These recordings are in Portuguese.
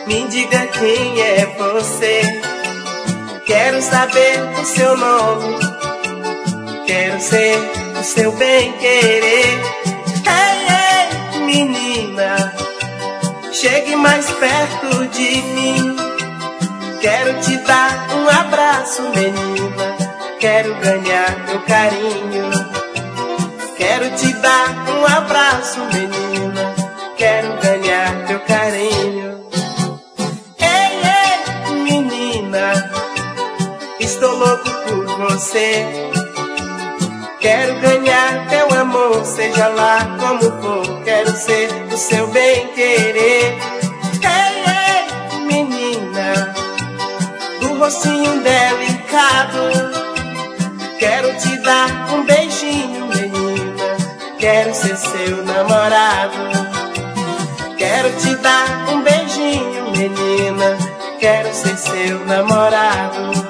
Me diga quem é você. Quero saber o seu nome. Quero ser o seu bem-querer. Ei, ei, menina, chegue mais perto de mim. Quero te dar um abraço, menina. Quero ganhar teu carinho. Quero te dar um abraço, menina. Quero ganhar teu carinho. Ei, ei, menina, estou louco por você. Quero ganhar teu amor, seja lá como for. Quero ser o seu bem-querer. Ei, ei, menina, do rostinho delicado. Quero te dar um beijinho, menina. Quero ser seu namorado. Quero te dar um beijinho, menina. Quero ser seu namorado.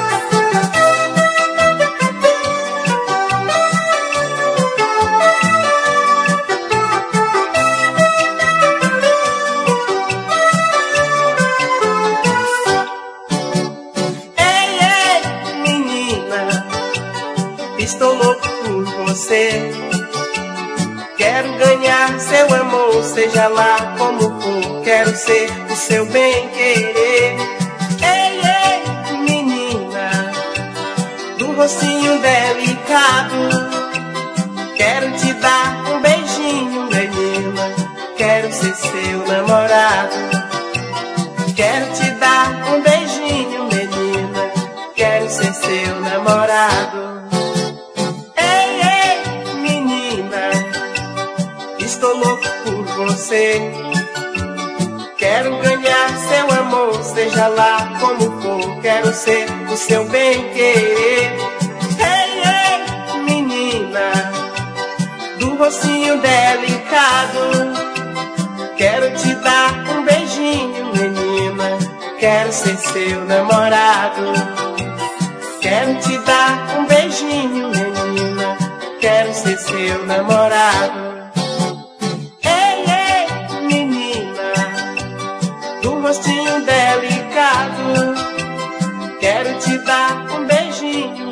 Ei, ei, menina, estou louco por você. Quero ganhar seu amor, seja lá como for. Quero ser o seu bem-querer. Ei, ei, menina, do rostinho delicado. Quero te dar um beijinho, menina. Quero ser seu namorado. Quero te dar um beijinho, menina. Quero ser seu namorado. Estou louco por você. Quero ganhar seu amor, seja lá como for. Quero ser o seu bem-querer. Ei, ei, menina, do rostinho delicado. Quero te dar um beijinho, menina. Quero ser seu namorado. Quero te dar um beijinho, menina. Quero ser seu namorado. Rostinho delicado, quero te dar um beijinho.